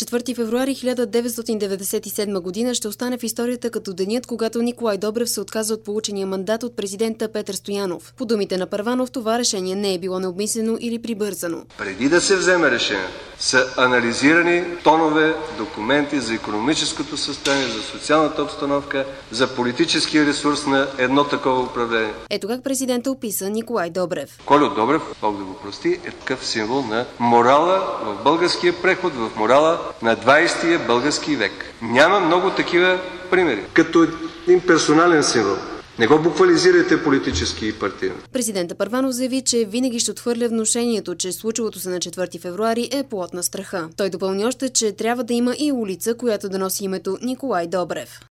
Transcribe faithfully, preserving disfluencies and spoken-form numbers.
четвърти февруари хиляда деветстотин деветдесет и седма година ще остане в историята като денят, когато Николай Добрев се отказа от получения мандат от президента Петър Стоянов. По думите на Първанов, това решение не е било необмислено или прибързано. Преди да се вземе решение, са анализирани тонове документи за икономическото състояние, за социалната обстановка, за политическия ресурс на едно такова управление. Ето как президента описа Николай Добрев. Кольо Добрев, Бог да го прости, е такъв символ на морала в българския преход, в морала на двайсетия български век. Няма много такива примери. Като един персонален символ. Не го буквализирайте политически и партийно. Президента Първанов заяви, че винаги ще отхвърля внушението, че случилото се на четвърти февруари е плод на страха. Той допълни още, че трябва да има и улица, която да носи името Николай Добрев.